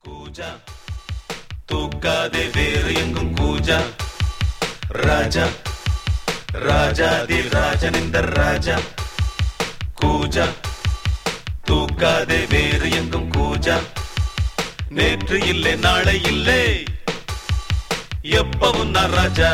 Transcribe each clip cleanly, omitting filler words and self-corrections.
கூஜா தூக்காதே வேறு எங்கும் கூஜா ராஜா ராஜாதி ராஜனிந்தர் ராஜா கூஜா தூக்காதே வேறு எங்கும் கூஜா நேற்று இல்லை நாளை இல்லை எப்பவும் நான் ராஜா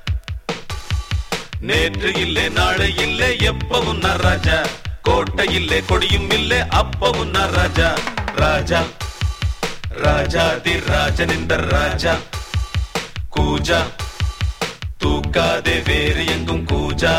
நேற்று இல்லை நாளை இல்லை எப்பவும் நான் ராஜா கோட்டை இல்லை கொடியும் இல்லை அப்பவும் நான் ராஜா ராஜா ராஜாதி ராஜனிந்தர் ராஜா கூஜா தூக்காதே வேறு எங்கும் கூஜா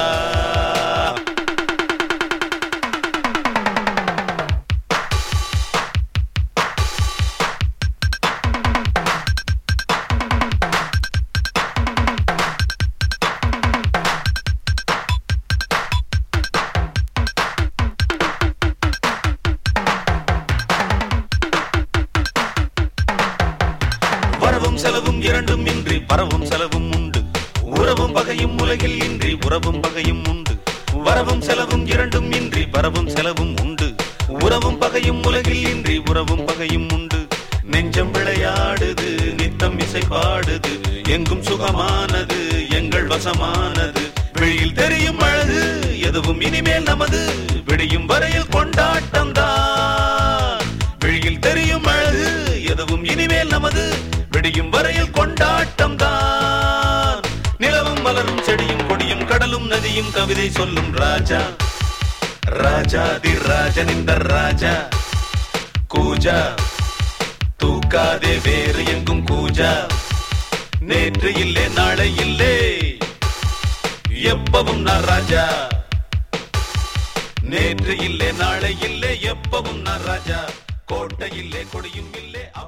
வரவும் செலவும் இரண்டும் இன்றி பரவும் செலவும் உண்டு உறவும் பகையும் உலகில் இன்றி உறவும் பகையும் உண்டு வரவும் செலவும் இரண்டும் இன்றி பரவும் செலவும் உண்டு உறவும் பகையும் உலகில் இன்றி உறவும் பகையும் உண்டு நெஞ்சம் விளையாடுது நித்தம் இசை பாடுது எங்கும் சுகமானது எங்கள் வசமானது வெளியில் தெரியும் அழகு எதுவும் இனிமேல் நமது விடியும் வரையில் கொண்டாட்டம் தான் வெளியில் தெரியும் அழகு எதுவும் இனிமேல் நமது விடியும் வரையில் கொண்டாட்டம் தான் நிலவும் மலரும் செடியும் கொடியும் கடலும் நதியும் கவிதை சொல்லும் ராஜா ராஜாதி ராஜனிந்தர் ராஜா கூஜா தூக்காதே வேறு எங்கும் கூஜா நேற்று இல்லை நாளை இல்லை எப்பவும் நான் ராஜா நேற்று இல்லை நாளை இல்லை எப்பவும் நான் ராஜா கோட்டை இல்லை கொடியும் இல்லை